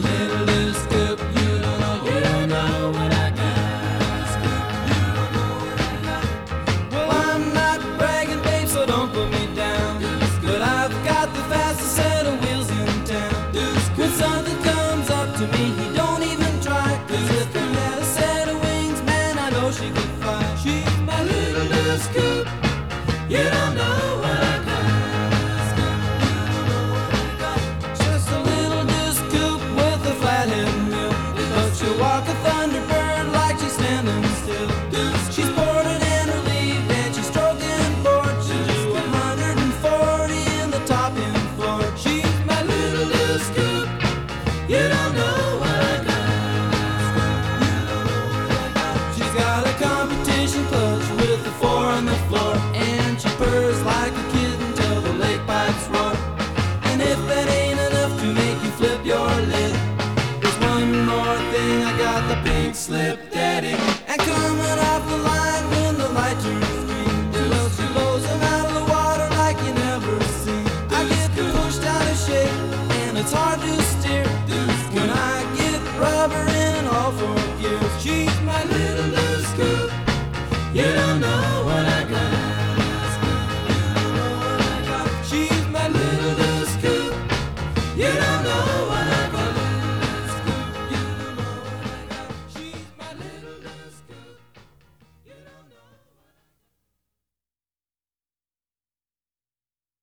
little scoop, you don't know what I got. Scoop, you don't know what I got. Well, I'm not bragging, babe, so don't put me down. But I've got the fastest set of wheels in town. When something comes up to me, he don't even try. 'Cause if he had a set of wings, man, I know she could fly. She's my little scoop.